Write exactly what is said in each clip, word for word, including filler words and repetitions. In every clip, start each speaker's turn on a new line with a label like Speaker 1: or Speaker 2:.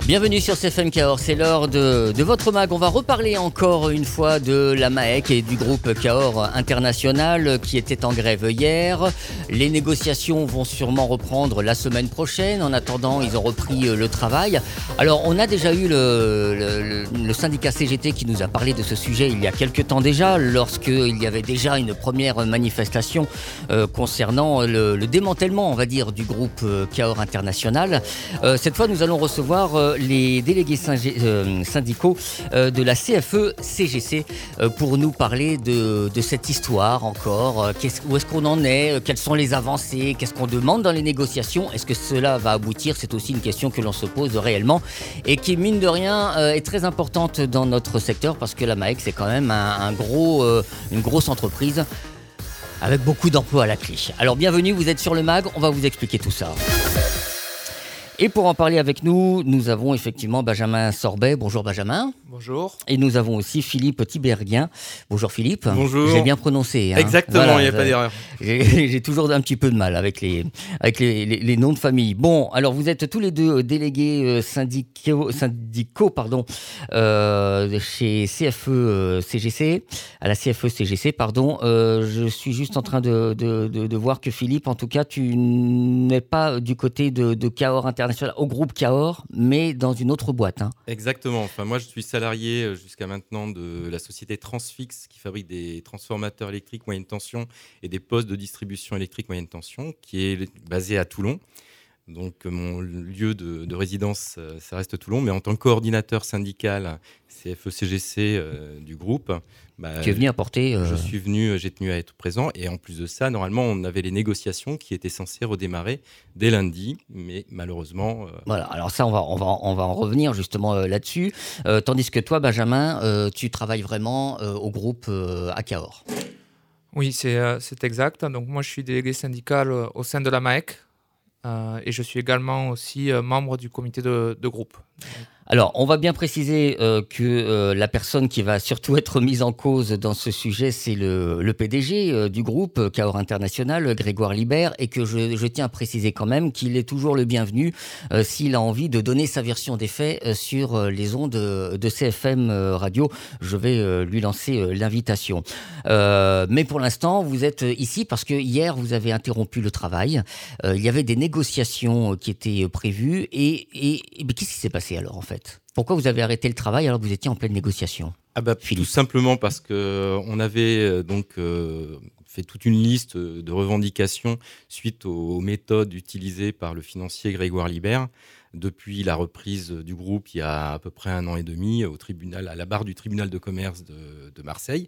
Speaker 1: Bienvenue sur C F M Cahors, c'est l'heure de, de votre mag. On va reparler encore une fois de la M A E C et du groupe Cahors International qui était en grève hier. Les négociations vont sûrement reprendre la semaine prochaine. En attendant, ils ont repris le travail. Alors, on a déjà eu le, le, le syndicat C G T qui nous a parlé de ce sujet il y a quelques temps déjà, lorsqu'il y avait déjà une première manifestation euh, concernant le, le démantèlement, on va dire, du groupe euh, Cahors International. Euh, cette fois, nous allons recevoir euh, les délégués syndicaux de la C F E C G C pour nous parler de, de cette histoire encore. Qu'est-ce, où est-ce qu'on en est? Quelles sont les avancées? Qu'est-ce qu'on demande dans les négociations? Est-ce que cela va aboutir? C'est aussi une question que l'on se pose réellement et qui, mine de rien, est très importante dans notre secteur parce que la M A E C, c'est quand même un, un gros, une grosse entreprise avec beaucoup d'emplois à la clé. Alors bienvenue, vous êtes sur le mag, on va vous expliquer tout ça. Et pour en parler avec nous, nous avons effectivement Benjamin Sorbet. Bonjour Benjamin.
Speaker 2: Bonjour.
Speaker 1: Et nous avons aussi Philippe Tiberghien. Bonjour Philippe.
Speaker 2: Bonjour.
Speaker 1: J'ai bien prononcé. Hein.
Speaker 2: Exactement, il voilà, n'y a pas d'erreur.
Speaker 1: J'ai, j'ai toujours un petit peu de mal avec les, avec les, les, les noms de famille. Bon, alors vous êtes tous les deux délégués syndicaux, syndicaux pardon, euh, chez C F E C G C, à la C F E C G C, pardon. Euh, je suis juste en train de, de, de, de voir que Philippe, en tout cas, tu n'es pas du côté de, de Cahors International, au groupe Cahors, mais dans une autre boîte. Hein.
Speaker 2: Exactement. Enfin, moi, je suis salarié jusqu'à maintenant de la société Transfix qui fabrique des transformateurs électriques moyenne tension et des postes de distribution électrique moyenne tension, qui est basée à Toulon. Donc, mon lieu de, de résidence, ça reste Toulon. Mais en tant que coordinateur syndical C F E C G C euh, du groupe,
Speaker 1: bah, tu es venu apporter. Euh...
Speaker 2: Je suis venu, j'ai tenu à être présent. Et en plus de ça, normalement, on avait les négociations qui étaient censées redémarrer dès lundi. Mais malheureusement. Euh...
Speaker 1: Voilà, alors ça, on va, on va, on va en revenir justement euh, là-dessus. Euh, tandis que toi, Benjamin, euh, tu travailles vraiment euh, au groupe euh, à Cahors.
Speaker 3: Oui, c'est, euh, c'est exact. Donc, moi, je suis délégué syndical euh, au sein de la M A E C. Euh, et je suis également aussi euh, membre du comité de, de groupe.
Speaker 1: Alors, on va bien préciser euh, que euh, la personne qui va surtout être mise en cause dans ce sujet, c'est le, le P D G euh, du groupe euh, Cahors International, Grégoire Libert, et que je, je tiens à préciser quand même qu'il est toujours le bienvenu euh, s'il a envie de donner sa version des faits euh, sur euh, les ondes de, de C F M euh, Radio. Je vais euh, lui lancer euh, l'invitation. Euh, mais pour l'instant, vous êtes ici parce que hier, vous avez interrompu le travail. Euh, il y avait des négociations qui étaient prévues. Et, et, et mais qu'est-ce qui s'est passé alors, en fait ? Pourquoi vous avez arrêté le travail alors que vous étiez en pleine négociation?
Speaker 2: Ah bah, tout simplement parce qu'on avait euh, donc, euh, fait toute une liste de revendications suite aux méthodes utilisées par le financier Grégoire Libert depuis la reprise du groupe il y a à peu près un an et demi au tribunal, à la barre du tribunal de commerce de, de Marseille.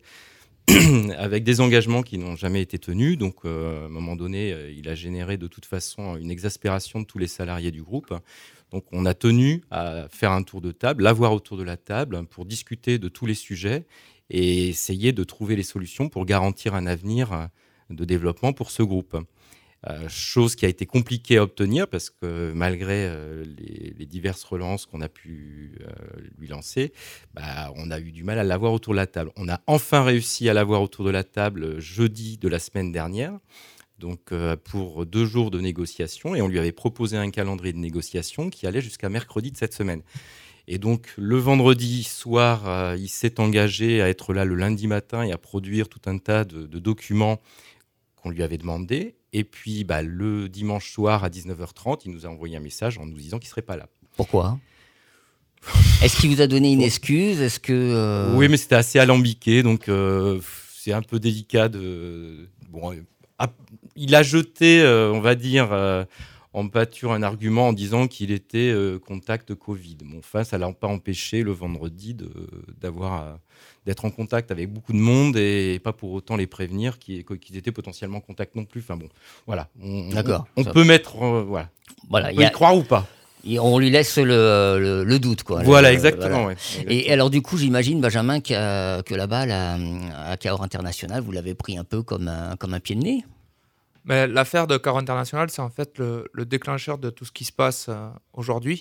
Speaker 2: Avec des engagements qui n'ont jamais été tenus. Donc, euh, à un moment donné, euh, il a généré de toute façon une exaspération de tous les salariés du groupe. Donc, on a tenu à faire un tour de table, l'avoir autour de la table pour discuter de tous les sujets et essayer de trouver les solutions pour garantir un avenir de développement pour ce groupe. Euh, chose qui a été compliquée à obtenir parce que malgré euh, les, les diverses relances qu'on a pu euh, lui lancer, bah, on a eu du mal à l'avoir autour de la table. On a enfin réussi à l'avoir autour de la table jeudi de la semaine dernière, donc euh, pour deux jours de négociation, et on lui avait proposé un calendrier de négociation qui allait jusqu'à mercredi de cette semaine. Et donc le vendredi soir, euh, il s'est engagé à être là le lundi matin et à produire tout un tas de, de documents qu'on lui avait demandé. Et puis, bah, le dimanche soir à dix-neuf heures trente, il nous a envoyé un message en nous disant qu'il ne serait pas là.
Speaker 1: Pourquoi ? Est-ce qu'il vous a donné une excuse ? Est-ce que euh...
Speaker 2: Oui, mais c'était assez alambiqué, donc euh, c'est un peu délicat de... Bon, euh, il a jeté, euh, on va dire, euh, en pâture un argument en disant qu'il était euh, contact Covid. Bon, enfin, ça ne l'a pas empêché le vendredi de, d'avoir... Euh, d'être en contact avec beaucoup de monde et pas pour autant les prévenir qu'ils, qu'ils étaient potentiellement en contact non plus. Enfin bon, voilà. On,
Speaker 1: D'accord.
Speaker 2: On, on peut mettre... Euh, voilà.
Speaker 1: Voilà.
Speaker 2: On peut y, y croire ou pas.
Speaker 1: Et on lui laisse le, le, le doute, quoi.
Speaker 2: Voilà,
Speaker 1: le,
Speaker 2: exactement,
Speaker 1: voilà.
Speaker 2: Ouais, exactement.
Speaker 1: Et alors, du coup, j'imagine, Benjamin, que, que là-bas, là, à Cahors International, vous l'avez pris un peu comme un, comme un pied de nez.
Speaker 3: Mais l'affaire de Cahors International, c'est en fait le, le déclencheur de tout ce qui se passe euh, aujourd'hui.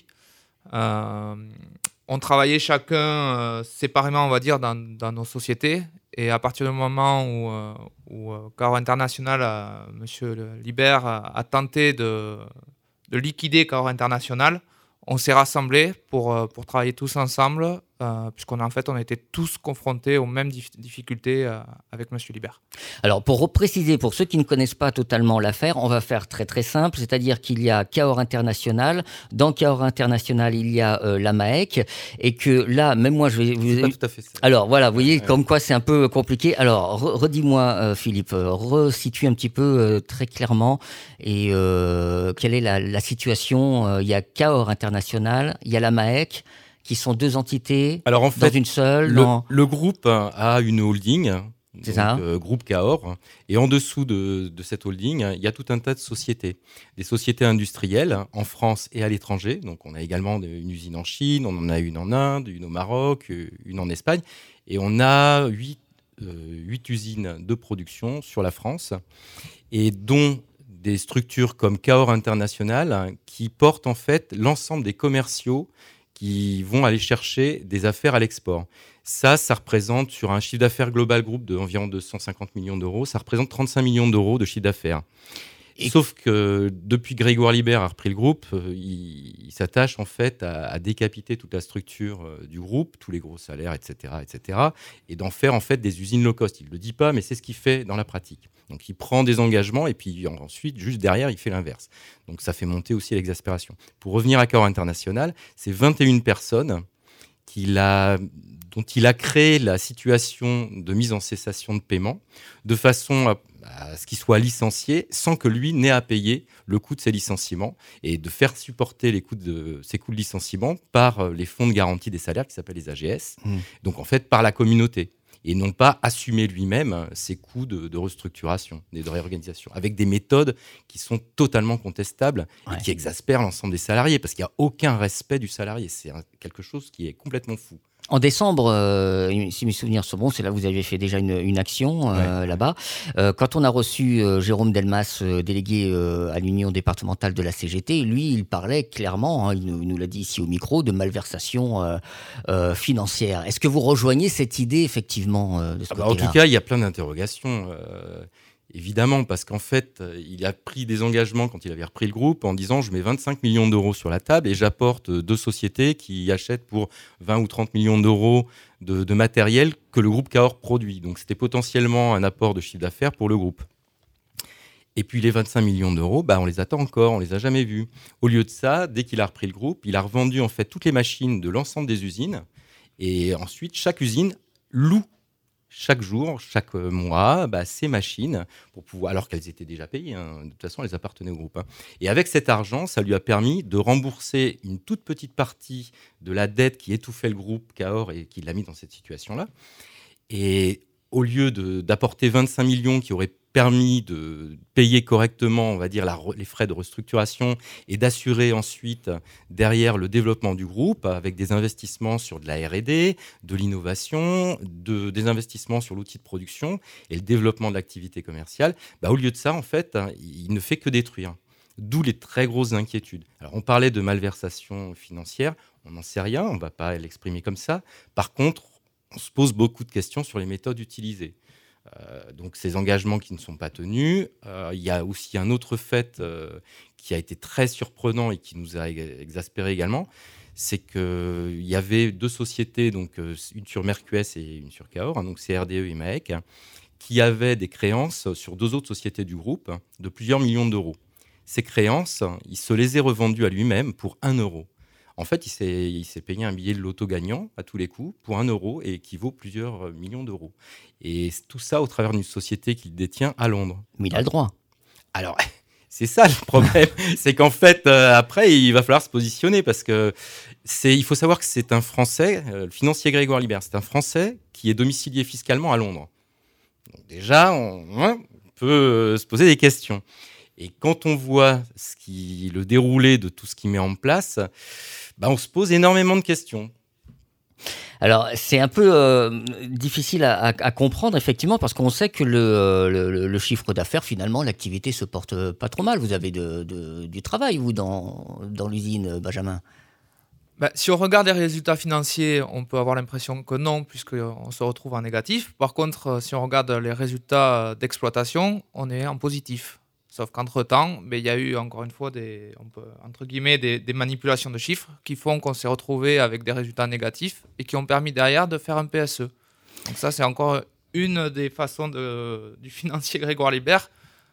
Speaker 3: Euh, on travaillait chacun euh, séparément, on va dire, dans, dans nos sociétés. Et à partir du moment où, euh, où euh, Cahors International, euh, M. Libert, a, a tenté de, de liquider Cahors International, on s'est rassemblés pour, euh, pour travailler tous ensemble, euh, puisqu'on en fait, on était tous confrontés aux mêmes dif- difficultés euh, avec M. Libert.
Speaker 1: Alors, pour préciser, pour ceux qui ne connaissent pas totalement l'affaire, on va faire très très simple, c'est-à-dire qu'il y a Cahors International, dans Cahors International, il y a euh, la MAEC, et que là, même moi, je vais...
Speaker 2: C'est pas tout à fait ça.
Speaker 1: Alors, voilà, vous voyez,
Speaker 2: Ouais.
Speaker 1: comme quoi c'est un peu compliqué. Alors, re- redis-moi, euh, Philippe, euh, resitue un petit peu euh, très clairement, et euh, quelle est la, la situation. euh, Il y a Cahors International, il y a la MAEC, qui sont deux entités
Speaker 2: Alors en
Speaker 1: dans
Speaker 2: fait,
Speaker 1: une seule.
Speaker 2: le,
Speaker 1: dans-
Speaker 2: le groupe a une holding,
Speaker 1: C'est
Speaker 2: donc,
Speaker 1: ça.
Speaker 2: euh, groupe Cahors, et en dessous de, de cette holding, il y a tout un tas de sociétés. Des sociétés industrielles en France et à l'étranger. Donc on a également une usine en Chine, on en a une en Inde, une au Maroc, une en Espagne, et on a huit, euh, huit usines de production sur la France, et dont des structures comme Cahors International qui portent en fait l'ensemble des commerciaux qui vont aller chercher des affaires à l'export. Ça, ça représente, sur un chiffre d'affaires global groupe d'environ deux cent cinquante millions d'euros, ça représente trente-cinq millions d'euros de chiffre d'affaires.
Speaker 1: Et-
Speaker 2: Sauf que depuis que Grégoire Libert a repris le groupe, euh, il, il s'attache en fait à, à décapiter toute la structure euh, du groupe, tous les gros salaires, et cetera, et cetera, et d'en faire en fait des usines low cost. Il ne le dit pas, mais c'est ce qu'il fait dans la pratique. Donc il prend des engagements et puis ensuite, juste derrière, il fait l'inverse. Donc ça fait monter aussi l'exaspération. Pour revenir à Cahors International, c'est vingt et une personnes qu'il a, dont il a créé la situation de mise en cessation de paiement, de façon à, à ce qu'ils soient licenciés sans que lui n'ait à payer le coût de ses licenciements, et de faire supporter les coûts de, ces coûts de licenciement par euh, les fonds de garantie des salaires qui s'appellent les A G S,
Speaker 1: Mmh.
Speaker 2: donc en fait par la communauté, et non pas assumer lui-même ses coûts de, de restructuration et de réorganisation, avec des méthodes qui sont totalement contestables
Speaker 1: Ouais.
Speaker 2: et qui exaspèrent l'ensemble des salariés, parce qu'il n'y a aucun respect du salarié. C'est un- quelque chose qui est complètement fou.
Speaker 1: En décembre, euh, si mes souvenirs sont bons, c'est là que vous avez fait déjà une, une action euh, là-bas. Euh, quand on a reçu euh, Jérôme Delmas, euh, délégué euh, à l'Union départementale de la C G T, lui, il parlait clairement, hein, il, nous, il nous l'a dit ici au micro, de malversation euh, euh, financière. Est-ce que vous rejoignez cette idée, effectivement, euh, de ce
Speaker 2: Ah bah, en
Speaker 1: côté-là ?
Speaker 2: tout cas, il y a plein d'interrogations. euh, Évidemment, parce qu'en fait, euh, il a pris des engagements quand il avait repris le groupe en disant je mets vingt-cinq millions d'euros sur la table et j'apporte euh, deux sociétés qui achètent pour vingt ou trente millions d'euros de, de matériel que le groupe Cahors produit. Donc c'était potentiellement un apport de chiffre d'affaires pour le groupe. Et puis les vingt-cinq millions d'euros, bah, on les attend encore, on les a jamais vus. Au lieu de ça, dès qu'il a repris le groupe, il a revendu en fait toutes les machines de l'ensemble des usines, et ensuite chaque usine loue chaque jour, chaque euh, mois, bah, ces machines, pour pouvoir, alors qu'elles étaient déjà payées, hein, de toute façon, elles appartenaient au groupe, hein. Et avec cet argent, ça lui a permis de rembourser une toute petite partie de la dette qui étouffait le groupe Cahors et qui l'a mis dans cette situation-là. Et au lieu de- d'apporter vingt-cinq millions qui auraient permis de payer correctement, on va dire, la re- les frais de restructuration et d'assurer ensuite derrière le développement du groupe avec des investissements sur de la R et D, de l'innovation, de, des investissements sur l'outil de production et le développement de l'activité commerciale, bah, au lieu de ça, en fait, hein, il ne fait que détruire. D'où les très grosses inquiétudes. Alors, on parlait de malversation financière, on n'en sait rien, on ne va pas l'exprimer comme ça. Par contre, on se pose beaucoup de questions sur les méthodes utilisées. Euh, donc ces engagements qui ne sont pas tenus. Euh, il y a aussi un autre fait euh, qui a été très surprenant et qui nous a exaspérés également, c'est qu'il y avait deux sociétés, donc euh, une sur Mercues et une sur Cahors, hein, donc C R D E et MAEC, qui avaient des créances sur deux autres sociétés du groupe de plusieurs millions d'euros. Ces créances, il se les est revendues à lui-même pour un euro. En fait, il s'est, il s'est payé un billet de loto gagnant à tous les coups pour un euro et qui vaut plusieurs millions d'euros. Et tout ça au travers d'une société qu'il détient à Londres.
Speaker 1: Mais il a le droit.
Speaker 2: Alors, c'est ça le problème. C'est qu'en fait, euh, après, il va falloir se positionner parce que c'est, il faut savoir que c'est un Français, euh, le financier Grégoire Libert, c'est un Français qui est domicilié fiscalement à Londres. Donc déjà, on, on peut euh, se poser des questions. Et quand on voit ce qui, le déroulé de tout ce qu'il met en place, bah on se pose énormément de questions.
Speaker 1: Alors, c'est un peu euh, difficile à, à- à comprendre, effectivement, parce qu'on sait que le, euh, le- le chiffre d'affaires, finalement, l'activité se porte pas trop mal. Vous avez de- de- du travail, vous, dans, dans l'usine, Benjamin.
Speaker 3: Bah, si on regarde les résultats financiers, on peut avoir l'impression que non, puisqu'on se retrouve en négatif. Par contre, euh, si on regarde les résultats d'exploitation, on est en positif. Sauf qu'entre-temps, ben, il y a eu encore une fois des, on peut, entre guillemets, des, des manipulations de chiffres qui font qu'on s'est retrouvé avec des résultats négatifs et qui ont permis derrière de faire un P S E. Donc ça, c'est encore une des façons de, du financier Grégoire Libert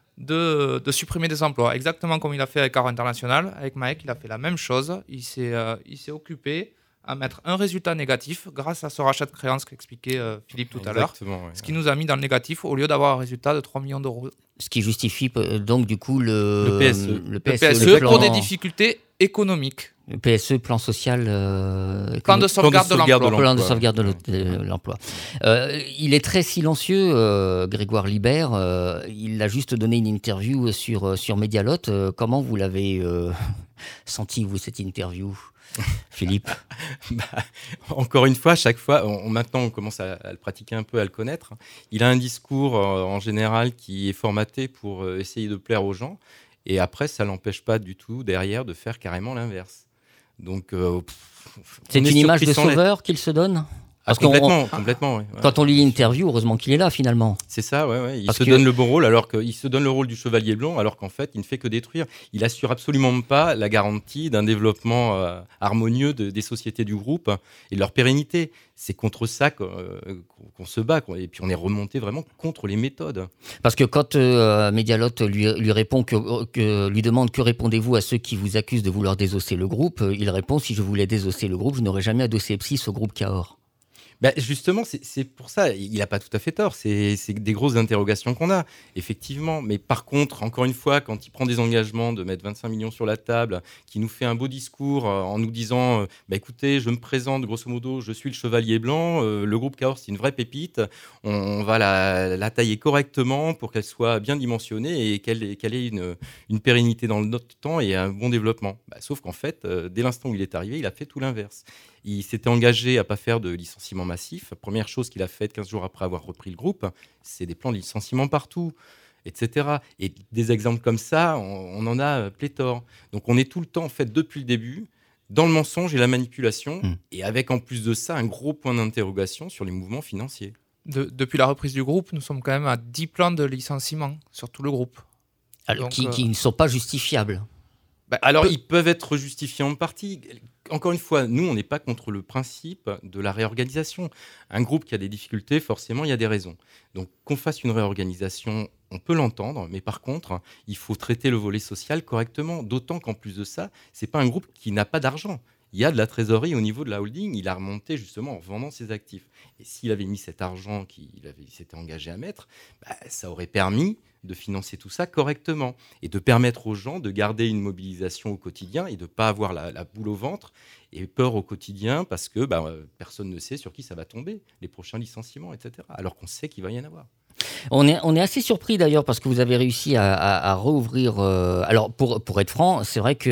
Speaker 3: de, de supprimer des emplois. Exactement comme il a fait avec Cahors International. Avec Maek, il a fait la même chose. Il s'est, euh, il s'est occupé à mettre un résultat négatif grâce à ce rachat de créances qu'expliquait euh, Philippe tout à l'heure.
Speaker 2: Ouais,
Speaker 3: ce qui ouais. nous a mis dans le négatif au lieu d'avoir un résultat de trois millions d'euros.
Speaker 1: Ce qui justifie euh, donc du coup le,
Speaker 2: le P S E.
Speaker 3: Le P S E, le P S E le plan... pour des difficultés économiques.
Speaker 1: Le P S E, plan social... Euh,
Speaker 3: plan de sauvegarde de, de l'emploi.
Speaker 1: De plan de sauvegarde de, de l'emploi. Euh, il est très silencieux, euh, Grégoire Libert. Euh, il a juste donné une interview sur, sur Medialotte. Euh, comment vous l'avez euh, senti, vous, cette interview, Philippe?
Speaker 2: bah, Encore une fois, à chaque fois, on, maintenant on commence à, à le pratiquer un peu, à le connaître. Il a un discours euh, en général qui est formaté pour euh, essayer de plaire aux gens. Et après, ça ne l'empêche pas du tout derrière de faire carrément l'inverse. Donc, euh, pff,
Speaker 1: c'est une image de sauveur qu'il se donne?
Speaker 2: Parce ah, complètement, complètement. Ouais, ouais.
Speaker 1: Quand on lit l'interview, heureusement qu'il est là finalement.
Speaker 2: C'est ça, ouais, ouais. Il
Speaker 1: Parce
Speaker 2: se
Speaker 1: que...
Speaker 2: donne le bon rôle, alors qu'il se donne le rôle du chevalier blanc, alors qu'en fait, il ne fait que détruire. Il assure absolument pas la garantie d'un développement euh, harmonieux de, des sociétés du groupe et de leur pérennité. C'est contre ça qu'on, euh, qu'on se bat, quoi. Et puis on est remonté vraiment contre les méthodes.
Speaker 1: Parce que quand euh, Medialotte lui, lui répond que, que lui demande que répondez-vous à ceux qui vous accusent de vouloir désosser le groupe, euh, il répond si je voulais désosser le groupe, je n'aurais jamais adossé Epsis au groupe Cahors.
Speaker 2: Ben justement, c'est, c'est pour ça, il n'a pas tout à fait tort, c'est, c'est des grosses interrogations qu'on a, effectivement. Mais par contre, encore une fois, quand il prend des engagements de mettre vingt-cinq millions sur la table, qui nous fait un beau discours euh, en nous disant euh, bah, écoutez, je me présente, grosso modo, je suis le chevalier blanc, euh, le groupe Cahors, c'est une vraie pépite, on, on va la, la tailler correctement pour qu'elle soit bien dimensionnée et qu'elle, qu'elle ait une, une pérennité dans le temps et un bon développement. Bah, sauf qu'en fait, euh, dès l'instant où il est arrivé, il a fait tout l'inverse. Il s'était engagé à ne pas faire de licenciement massif. Première chose qu'il a faite quinze jours après avoir repris le groupe, c'est des plans de licenciement partout, et cetera. Et des exemples comme ça, on, on en a pléthore. Donc on est tout le temps, en fait, depuis le début, dans le mensonge et la manipulation, mmh. et avec en plus de ça un gros point d'interrogation sur les mouvements financiers.
Speaker 3: De, depuis la reprise du groupe, nous sommes quand même à dix plans de licenciement sur tout le groupe.
Speaker 1: Alors, Donc, qui, euh... qui ne sont pas justifiables.
Speaker 2: Bah, alors, Peu... ils peuvent être justifiés en partie. Encore une fois, nous, on n'est pas contre le principe de la réorganisation. Un groupe qui a des difficultés, forcément, il y a des raisons. Donc, qu'on fasse une réorganisation, on peut l'entendre, mais par contre, il faut traiter le volet social correctement. D'autant qu'en plus de ça, ce n'est pas un groupe qui n'a pas d'argent. Il y a de la trésorerie au niveau de la holding. Il a remonté justement en vendant ses actifs. Et s'il avait mis cet argent qu'il avait, il s'était engagé à mettre, bah, ça aurait permis de financer tout ça correctement et de permettre aux gens de garder une mobilisation au quotidien et de ne pas avoir la, la boule au ventre et peur au quotidien parce que bah, personne ne sait sur qui ça va tomber, les prochains licenciements, et cetera. Alors qu'on sait qu'il va y en avoir.
Speaker 1: On est, on est assez surpris d'ailleurs parce que vous avez réussi à, à, à rouvrir. Euh, alors pour, pour être franc, c'est vrai que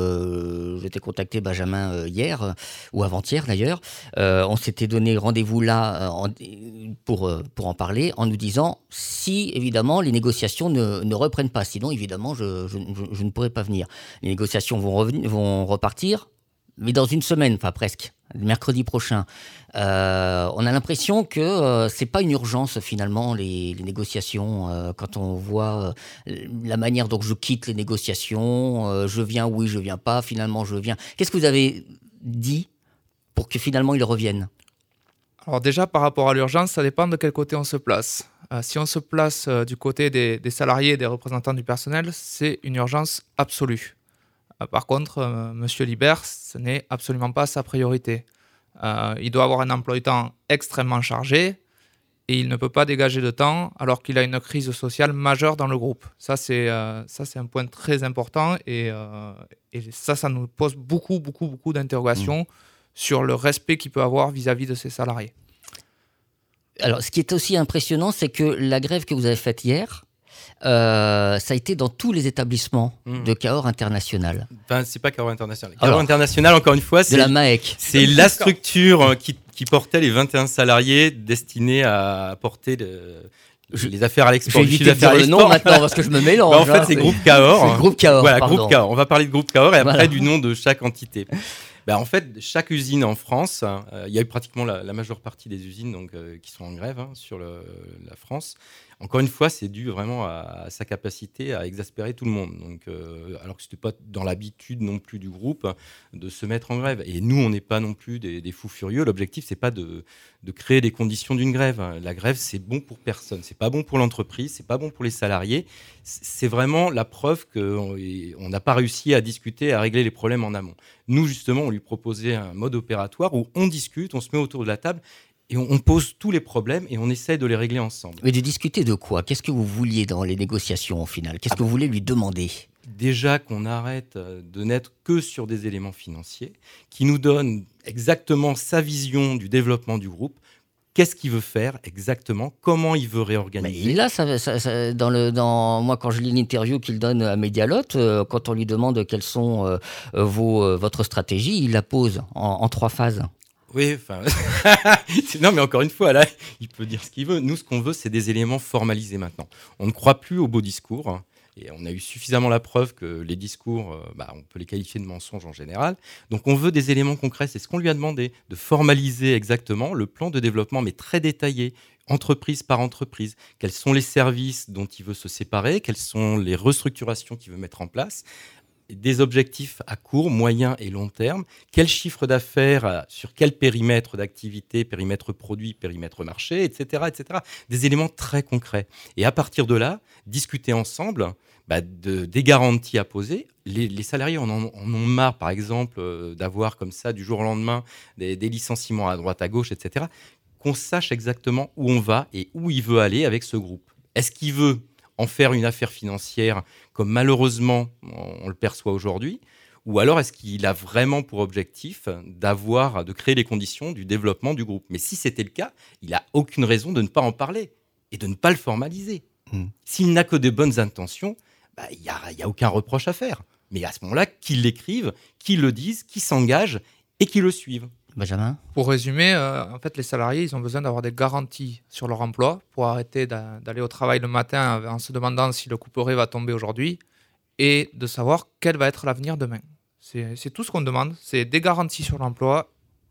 Speaker 1: euh, j'étais contacté Benjamin euh, hier euh, ou avant-hier d'ailleurs. Euh, on s'était donné rendez-vous là euh, en, pour, euh, pour en parler en nous disant si évidemment les négociations ne, ne reprennent pas. Sinon évidemment je, je, je, je ne pourrai pas venir. Les négociations vont, revenir, vont repartir. Mais dans une semaine, enfin presque, mercredi prochain, euh, on a l'impression que euh, c'est pas une urgence finalement les, les négociations. Euh, quand on voit euh, la manière dont je quitte les négociations, euh, je viens, oui, je viens pas, finalement je viens. Qu'est-ce que vous avez dit pour que finalement ils reviennent ?
Speaker 3: Alors déjà par rapport à l'urgence, ça dépend de quel côté on se place. Euh, si on se place euh, du côté des, des salariés et des représentants du personnel, c'est une urgence absolue. Par contre, euh, M. Libert, ce n'est absolument pas sa priorité. Euh, il doit avoir un emploi du temps extrêmement chargé et il ne peut pas dégager de temps alors qu'il a une crise sociale majeure dans le groupe. Ça, c'est, euh, ça, c'est un point très important et, euh, et ça, ça nous pose beaucoup, beaucoup, beaucoup d'interrogations mmh. sur le respect qu'il peut avoir vis-à-vis de ses salariés.
Speaker 1: Alors, ce qui est aussi impressionnant, c'est que la grève que vous avez faite hier, Euh, ça a été dans tous les établissements mmh. de Cahors International.
Speaker 2: Enfin, c'est pas Cahors International. Cahors International, encore une fois, c'est
Speaker 1: de la Maek.
Speaker 2: C'est la structure qui, qui portait les vingt et un salariés destinés à porter de, je, les affaires à l'export.
Speaker 1: Je vais éviter de dire le nom maintenant parce que je me mélange.
Speaker 2: Bah, en fait, hein, c'est, c'est groupe Cahors.
Speaker 1: C'est groupe Cahors.
Speaker 2: Voilà,
Speaker 1: pardon.
Speaker 2: groupe Cahors. On va parler de groupe Cahors et après
Speaker 1: voilà.
Speaker 2: du nom de chaque entité. Bah, en fait, chaque usine en France, euh, il y a eu pratiquement la, la majeure partie des usines donc, euh, qui sont en grève hein, sur le, la France, Encore une fois, c'est dû vraiment à, à sa capacité à exaspérer tout le monde. Donc, euh, alors que ce n'était pas dans l'habitude non plus du groupe de se mettre en grève. Et nous, on n'est pas non plus des, des fous furieux. L'objectif, c'est pas de, de créer des conditions d'une grève. La grève, c'est bon pour personne. C'est pas bon pour l'entreprise, c'est pas bon pour les salariés. C'est vraiment la preuve qu'on n'a pas réussi à discuter, à régler les problèmes en amont. Nous, justement, on lui proposait un mode opératoire où on discute, on se met autour de la table et on, on pose tous les problèmes et on essaie de les régler ensemble.
Speaker 1: Mais de discuter de quoi ? Qu'est-ce que vous vouliez dans les négociations au final ? Qu'est-ce ah, que vous voulez lui demander ?
Speaker 2: Déjà qu'on arrête de n'être que sur des éléments financiers, qui nous donnent exactement sa vision du développement du groupe. Qu'est-ce qu'il veut faire exactement ? Comment il veut réorganiser ?
Speaker 1: Mais là, ça, ça, ça, dans le, dans, moi, quand je lis l'interview qu'il donne à Medialotte, euh, quand on lui demande quelles sont euh, vos, euh, votre stratégie, il la pose en, en trois phases.
Speaker 2: Oui, enfin, non, mais encore une fois, là, il peut dire ce qu'il veut. Nous, ce qu'on veut, c'est des éléments formalisés maintenant. On ne croit plus aux beaux discours. Hein. Et on a eu suffisamment la preuve que les discours, euh, bah, on peut les qualifier de mensonges en général. Donc on veut des éléments concrets. C'est ce qu'on lui a demandé, de formaliser exactement le plan de développement, mais très détaillé, entreprise par entreprise. Quels sont les services dont il veut se séparer ? Quelles sont les restructurations qu'il veut mettre en place ? Des objectifs à court, moyen et long terme. Quel chiffre d'affaires, sur quel périmètre d'activité, périmètre produit, périmètre marché, et cetera, et cetera. Des éléments très concrets. Et à partir de là, discuter ensemble bah, de, des garanties à poser. Les, les salariés en, en, en ont marre, par exemple, euh, d'avoir comme ça, du jour au lendemain, des, des licenciements à droite, à gauche, et cetera. Qu'on sache exactement où on va et où il veut aller avec ce groupe. Est-ce qu'il veut en faire une affaire financière, comme malheureusement on le perçoit aujourd'hui, ou alors est-ce qu'il a vraiment pour objectif d'avoir, de créer les conditions du développement du groupe ? Mais si c'était le cas, il n'a aucune raison de ne pas en parler et de ne pas le formaliser. Mmh. S'il n'a que de bonnes intentions, bah, il n'y a, y a aucun reproche à faire. Mais à ce moment-là, qu'il l'écrive, qu'il le dise, qu'il s'engage et qu'il le suive.
Speaker 1: Benjamin ?
Speaker 3: Pour résumer, euh, en fait, les salariés, ils ont besoin d'avoir des garanties sur leur emploi pour arrêter d'a- d'aller au travail le matin en se demandant si le couperet va tomber aujourd'hui et de savoir quel va être l'avenir demain. C'est, c'est tout ce qu'on demande, c'est des garanties sur l'emploi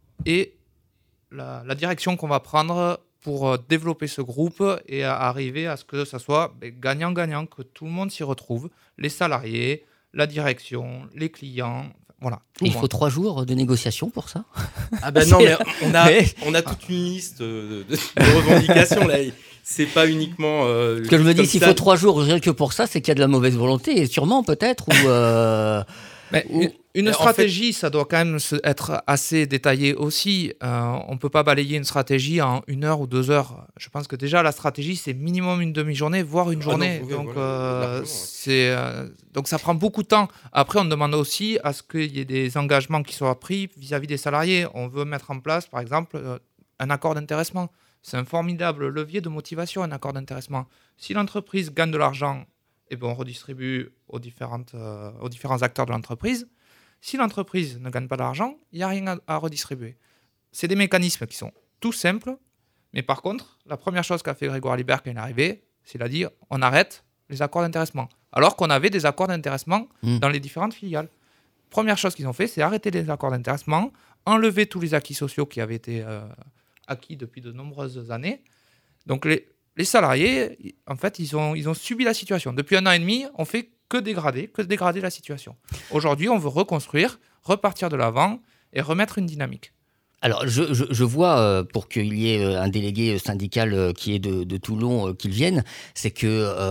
Speaker 3: et la, la direction qu'on va prendre pour développer ce groupe et à arriver à ce que ça soit ben, gagnant-gagnant, que tout le monde s'y retrouve, les salariés, la direction, les clients. Voilà,
Speaker 1: il faut trois jours de négociation pour ça.
Speaker 2: Ah ben non, mais on a, on a toute une liste de, de, de revendications. Là. C'est pas uniquement... Euh,
Speaker 1: Ce que je me dis, s'il faut trois jours rien que pour ça, c'est qu'il y a de la mauvaise volonté, et sûrement peut-être. Ou, euh,
Speaker 3: mais ou, une stratégie, en fait, ça doit quand même être assez détaillé aussi. Euh, on ne peut pas balayer une stratégie en une heure ou deux heures. Je pense que déjà, la stratégie, c'est minimum une demi-journée, voire une journée. Ah non, donc, voilà, euh, c'est, euh, donc, ça prend beaucoup de temps. Après, on demande aussi à ce qu'il y ait des engagements qui soient pris vis-à-vis des salariés. On veut mettre en place, par exemple, un accord d'intéressement. C'est un formidable levier de motivation, un accord d'intéressement. Si l'entreprise gagne de l'argent, eh bien, on redistribue aux, différentes, euh, aux différents acteurs de l'entreprise. Si l'entreprise ne gagne pas d'argent, il n'y a rien à, à redistribuer. C'est des mécanismes qui sont tout simples, mais par contre, la première chose qu'a fait Grégoire Libert quand il est arrivé, c'est de dire on arrête les accords d'intéressement. Alors qu'on avait des accords d'intéressement mmh. dans les différentes filiales. Première chose qu'ils ont fait, c'est arrêter les accords d'intéressement, enlever tous les acquis sociaux qui avaient été euh, acquis depuis de nombreuses années. Donc les, les salariés, en fait, ils ont, ils ont subi la situation. Depuis un an et demi, on fait que dégrader, que dégrader la situation. Aujourd'hui, on veut reconstruire, repartir de l'avant et remettre une dynamique.
Speaker 1: Alors, je, je, je vois, euh, pour qu'il y ait euh, un délégué syndical euh, qui est de, de Toulon, euh, qu'il vienne, c'est que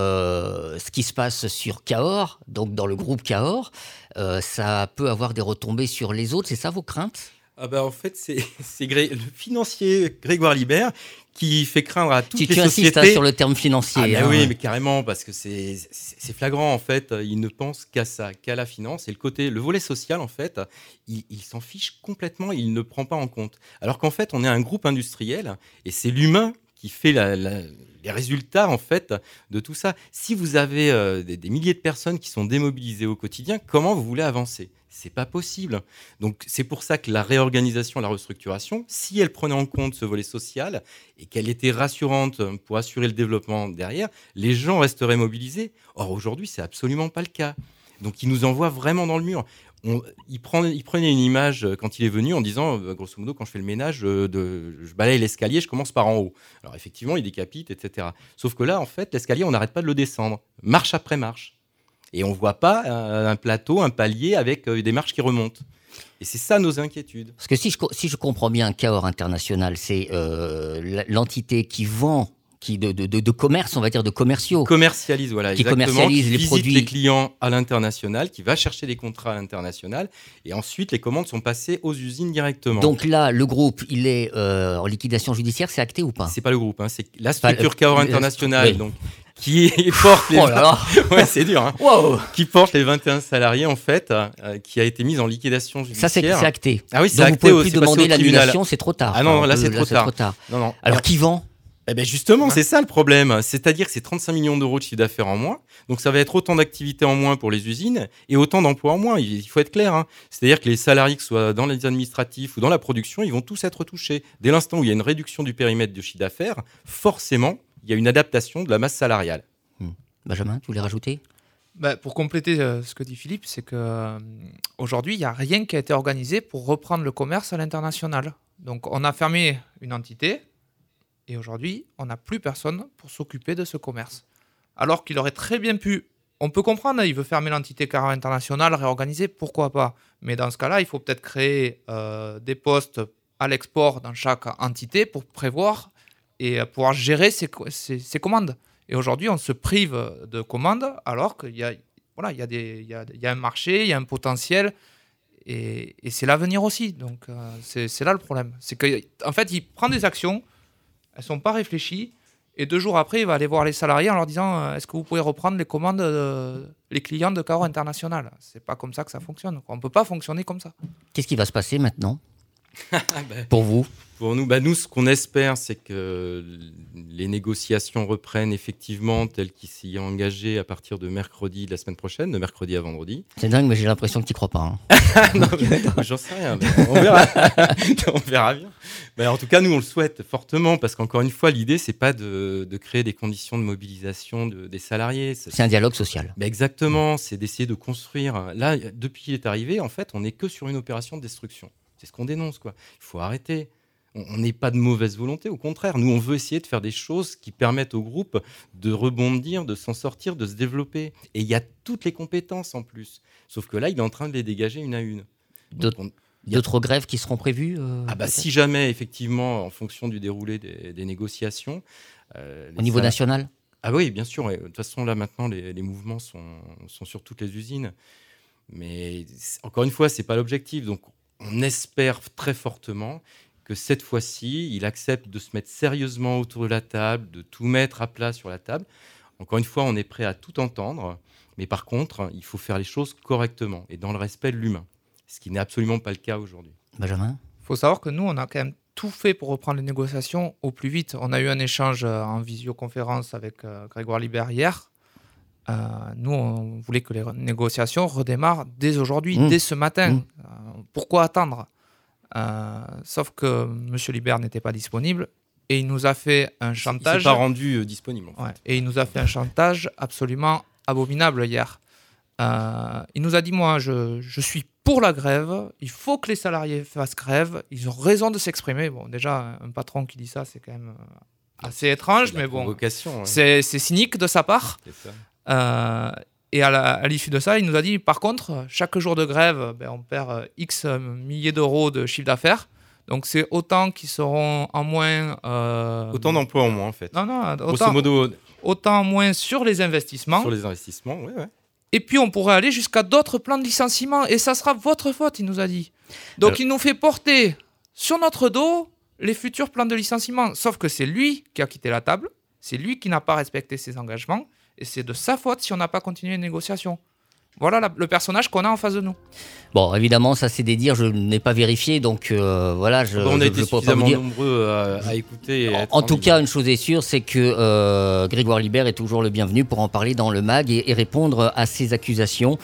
Speaker 1: euh, ce qui se passe sur Cahors, donc dans le groupe Cahors, euh, ça peut avoir des retombées sur les autres. C'est ça vos craintes ?
Speaker 2: Ah bah en fait, c'est, c'est Gré... le financier Grégoire Libert qui fait craindre à toutes
Speaker 1: tu,
Speaker 2: les
Speaker 1: tu
Speaker 2: sociétés...
Speaker 1: Tu insistes hein, sur le terme financier.
Speaker 2: Ah bah
Speaker 1: hein.
Speaker 2: oui, mais carrément, parce que c'est, c'est, c'est flagrant, en fait. Il ne pense qu'à ça, qu'à la finance. Et le côté, le volet social, en fait, il, il s'en fiche complètement, il ne prend pas en compte. Alors qu'en fait, on est un groupe industriel, et c'est l'humain qui fait la, la, les résultats, en fait, de tout ça. Si vous avez euh, des, des milliers de personnes qui sont démobilisées au quotidien, comment vous voulez avancer ? C'est pas possible. Donc, c'est pour ça que la réorganisation, la restructuration, si elle prenait en compte ce volet social et qu'elle était rassurante pour assurer le développement derrière, les gens resteraient mobilisés. Or, aujourd'hui, c'est absolument pas le cas. Donc, ils nous envoient vraiment dans le mur. on, il, prend, il prenait une image quand il est venu en disant, euh, grosso modo, quand je fais le ménage, euh, de, je balaye l'escalier, je commence par en haut. Alors effectivement, il décapite, et cetera. Sauf que là, en fait, l'escalier, on n'arrête pas de le descendre, marche après marche. Et on ne voit pas un, un plateau, un palier avec euh, des marches qui remontent. Et c'est ça nos inquiétudes.
Speaker 1: Parce que si je, si je comprends bien, Cahors International, c'est euh, l'entité qui vend, qui de, de, de, de commerce, on va dire, de commerciaux.
Speaker 2: Commercialise, voilà,
Speaker 1: qui
Speaker 2: exactement.
Speaker 1: commercialise
Speaker 2: qui
Speaker 1: les
Speaker 2: visite
Speaker 1: produits.
Speaker 2: les clients à l'international, qui va chercher des contrats à l'international. Et ensuite, les commandes sont passées aux usines directement.
Speaker 1: Donc là, le groupe, il est euh, en liquidation judiciaire, c'est acté ou pas?
Speaker 2: C'est pas le groupe, hein, c'est la structure
Speaker 1: Pas,
Speaker 2: Cahors
Speaker 1: euh,
Speaker 2: International,
Speaker 1: oui.
Speaker 2: donc qui porte les
Speaker 1: Oh là là.
Speaker 2: ouais, c'est dur, hein.
Speaker 1: Wow.
Speaker 2: Qui porte les vingt et un salariés en fait, euh, qui a été mise en liquidation judiciaire.
Speaker 1: Ça, c'est c'est acté.
Speaker 2: Ah oui, c'est
Speaker 1: Donc
Speaker 2: acté.
Speaker 1: vous pouvez plus
Speaker 2: c'est passé
Speaker 1: demander
Speaker 2: au tribunal.
Speaker 1: l'annulation, c'est trop tard.
Speaker 2: Ah non,
Speaker 1: quoi.
Speaker 2: là
Speaker 1: On
Speaker 2: c'est
Speaker 1: peut-
Speaker 2: trop, tard.
Speaker 1: trop tard.
Speaker 2: Non, non.
Speaker 1: Alors qui vend?
Speaker 2: Eh ben justement,
Speaker 3: Ouais.
Speaker 2: c'est ça le problème. C'est-à-dire que c'est trente-cinq millions d'euros de chiffre d'affaires en moins. Donc ça va être autant d'activités en moins pour les usines et autant d'emplois en moins. Il il faut être clair, hein. C'est-à-dire que les salariés, que ce soit dans les administratifs ou dans la production, ils vont tous être touchés. Dès l'instant où il y a une réduction du périmètre de chiffre d'affaires, forcément, il y a une adaptation de la masse salariale.
Speaker 1: Benjamin, tu voulais rajouter?
Speaker 3: Bah, pour compléter euh, ce que dit Philippe, c'est qu'aujourd'hui, il n'y a rien qui a été organisé pour reprendre le commerce à l'international. Donc, on a fermé une entité et aujourd'hui, on n'a plus personne pour s'occuper de ce commerce. Alors qu'il aurait très bien pu. On peut comprendre, hein, il veut fermer l'entité Cahors International, réorganiser, pourquoi pas. Mais dans ce cas-là, il faut peut-être créer euh, des postes à l'export dans chaque entité pour prévoir et euh, pouvoir gérer ses, co- ses- ses commandes. Et aujourd'hui, on se prive de commandes alors qu'il y a, voilà, il y a, des, il y a, il y a un marché, il y a un potentiel et, et c'est l'avenir aussi. Donc, euh, c'est, c'est là le problème. C'est qu'en fait, il prend des actions, elles ne sont pas réfléchies et deux jours après, il va aller voir les salariés en leur disant euh, est-ce que vous pouvez reprendre les commandes, de, les clients de Cahors International? C'est pas comme ça que ça fonctionne. On ne peut pas fonctionner comme ça.
Speaker 1: Qu'est-ce qui va se passer maintenant
Speaker 2: Ben,
Speaker 1: pour vous?
Speaker 2: Pour nous, bah nous, ce qu'on espère, c'est que les négociations reprennent effectivement telles qu'ils s'y ont engagés à partir de mercredi de la semaine prochaine, de mercredi à vendredi.
Speaker 1: C'est dingue, mais j'ai l'impression que tu crois pas. Hein.
Speaker 2: Non, mais j'en sais rien, mais on verra. On verra bien. Mais en tout cas, nous, on le souhaite fortement parce qu'encore une fois, l'idée, c'est pas de, de créer des conditions de mobilisation de- des salariés. C'est-
Speaker 1: C'est un dialogue social.
Speaker 2: Ben exactement, c'est d'essayer de construire. Là, depuis qu'il est arrivé, en fait, on n'est que sur une opération de destruction. C'est ce qu'on dénonce, quoi. Il faut arrêter. On on n'est pas de mauvaise volonté, au contraire. Nous, on veut essayer de faire des choses qui permettent au groupe de rebondir, de s'en sortir, de se développer. Et il y a toutes les compétences en plus. Sauf que là, il est en train de les dégager une à une. Donc,
Speaker 1: D'autres-
Speaker 2: on-
Speaker 1: D'autres grèves qui seront prévues euh,
Speaker 2: Ah bah,
Speaker 1: peut-être
Speaker 2: si jamais, effectivement, en fonction du déroulé des, des négociations... euh, les
Speaker 1: Au niveau
Speaker 2: sal-
Speaker 1: national?
Speaker 2: Ah oui, bien sûr. ouais. De toute façon, là, maintenant, les, les mouvements sont, sont sur toutes les usines. Mais c'est- encore une fois, ce n'est pas l'objectif. Donc, on espère très fortement que cette fois-ci, il accepte de se mettre sérieusement autour de la table, de tout mettre à plat sur la table. Encore une fois, on est prêt à tout entendre. Mais par contre, il faut faire les choses correctement et dans le respect de l'humain. Ce qui n'est absolument pas le cas aujourd'hui.
Speaker 1: Benjamin?
Speaker 3: Il faut savoir que nous, on a quand même tout fait pour reprendre les négociations au plus vite. On a eu un échange euh, en visioconférence avec euh, Grégoire Libert hier. Euh, nous, on voulait que les négociations redémarrent dès aujourd'hui,
Speaker 1: Mmh.
Speaker 3: dès ce matin.
Speaker 1: Mmh.
Speaker 3: Euh, pourquoi attendre? Euh, Sauf que M. Libert n'était pas disponible et il nous a fait un
Speaker 2: Il ne
Speaker 3: chantage.
Speaker 2: s'est pas rendu euh, disponible. En fait.
Speaker 3: Ouais, et il nous a fait un chantage absolument abominable hier. Euh, il nous a dit, moi, je, je suis pour la grève, il faut que les salariés fassent grève, ils ont raison de s'exprimer. Bon, déjà, un patron qui dit ça, c'est quand même euh, assez étrange,
Speaker 2: C'est de la
Speaker 3: mais bon,
Speaker 2: provocation, ouais.
Speaker 3: c'est c'est cynique de sa part.
Speaker 2: C'est ça.
Speaker 3: Euh, et à la- à l'issue de ça, il nous a dit, par contre, chaque jour de grève, ben, on perd euh, X milliers d'euros de chiffre d'affaires. Donc, c'est autant qui seront en moins... euh,
Speaker 2: Autant d'emplois en moins, en fait.
Speaker 3: Non, non,
Speaker 2: Grosso
Speaker 3: autant,
Speaker 2: modo,
Speaker 3: autant en moins sur les investissements.
Speaker 2: sur les investissements, ouais, ouais.
Speaker 3: Et puis, on pourrait aller jusqu'à d'autres plans de licenciement. Et ça sera votre faute, il nous a dit. Donc,
Speaker 1: Alors-
Speaker 3: il nous fait porter sur notre dos les futurs plans de licenciement. Sauf que c'est lui qui a quitté la table. C'est lui qui n'a pas respecté ses engagements. Et c'est de sa faute si on n'a pas continué les négociations. Voilà la- le personnage qu'on a en face de nous.
Speaker 1: Bon, évidemment, ça c'est des dires, je n'ai pas vérifié, donc euh, voilà, je
Speaker 2: on
Speaker 1: je-
Speaker 2: a
Speaker 1: je
Speaker 2: été
Speaker 1: peux pas vous
Speaker 2: suffisamment
Speaker 1: dire.
Speaker 2: nombreux à, à écouter. et à être
Speaker 1: En tout
Speaker 2: ligne.
Speaker 1: cas, une chose est sûre, c'est que euh, Grégoire Libert est toujours le bienvenu pour en parler dans le mag et, et répondre à ces accusations.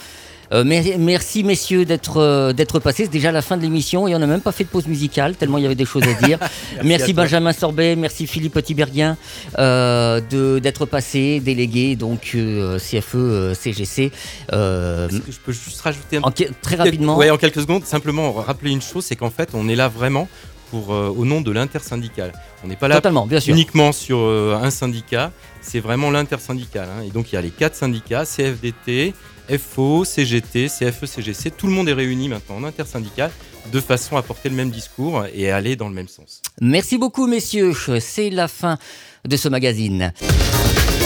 Speaker 1: Euh, mer- merci messieurs d'être, euh, d'être passés. C'est déjà la fin de l'émission et on n'a même pas fait de pause musicale tellement il y avait des choses à dire. merci merci Benjamin Sorbet, merci Philippe Tiberghien euh, de, d'être passé, délégué donc euh, C F E euh, C G C. Euh,
Speaker 2: Est-ce que je peux juste rajouter un
Speaker 1: en,
Speaker 2: petit...
Speaker 1: Très rapidement.
Speaker 2: Oui, en quelques secondes, simplement rappeler une chose, c'est qu'en fait on est là vraiment pour, euh, au nom de l'intersyndical. On n'est pas là
Speaker 1: Totalement, bien sûr.
Speaker 2: uniquement sur euh, un syndicat, c'est vraiment l'intersyndical. Hein. Et donc il y a les quatre syndicats, C F D T, F O, C G T, C F E, C G C, tout le monde est réuni maintenant en intersyndical de façon à porter le même discours et à aller dans le même sens.
Speaker 1: Merci beaucoup messieurs, c'est la fin de ce magazine.